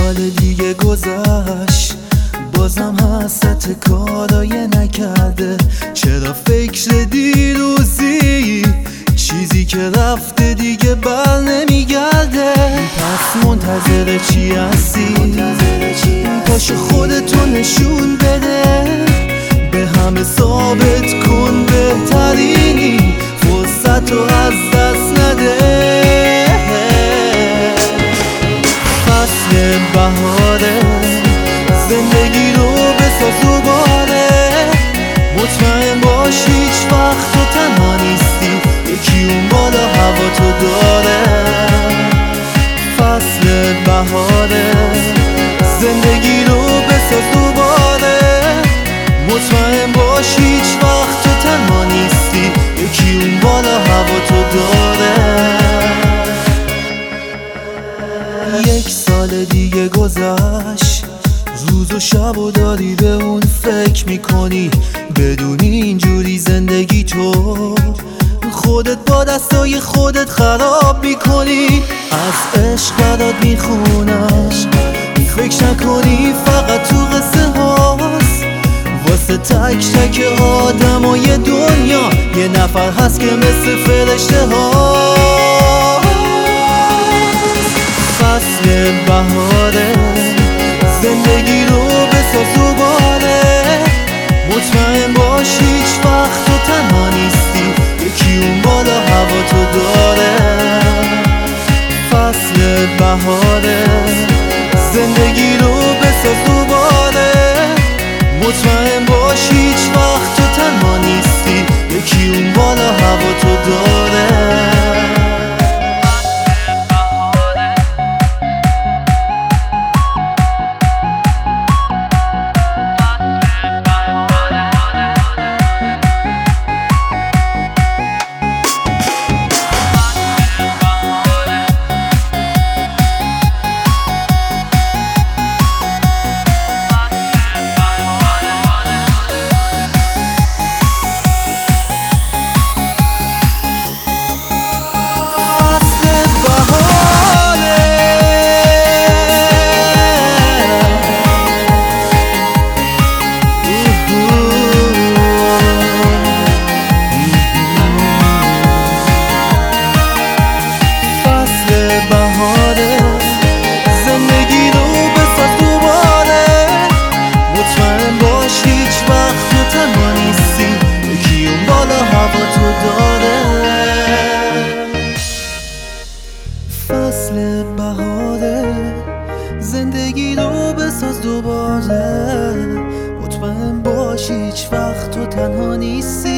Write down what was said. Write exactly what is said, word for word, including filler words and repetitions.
سال دیگه گذشت، بازم حسرت کارای نکرده. چرا فکر دیروزی چیزی که رفته دیگه بر نمیگرده؟ پس منتظر چی هستی؟ پاشو خودتو نشون بده، به همه ثابت کن بهترینی، فرصتو از دست نده. فصل بهاره، زندگی رو بساز دوباره. مطمئن باش هیچ وقت تو تنها نیستی، یکی اون بالا هوا تو داره. فصل بهاره، زندگی رو بساز دوباره. مطمئن باش هیچ وقت تو تنها نیستی، یکی اون بالا هوا تو داره. یک سال دیگه گذشت، روز و شب و داری به اون فکر میکنی. بدونی اینجوری زندگی تو خودت با دستای خودت خراب میکنی. از عشق برات میخونم، فکر نکنی فقط تو قصه هاست. واسه تک تک آدمای دنیا یه نفر هست که مثل فرشته هاست. فصل بهاره، زندگی رو بساز دوباره. مطمئن باش هیچ وقت تو تنها نیستی، یکی اون بالا هوا تو داره. فصل بهاره، زندگی رو بساز دوباره. مطمئن باش هیچ وقت تو تنها نیستی، یکی اون بالا هوا تو داره. فصل بهاره، زندگی رو بساز دوباره. مطمئن باش هیچ وقت تو تنها نیستی،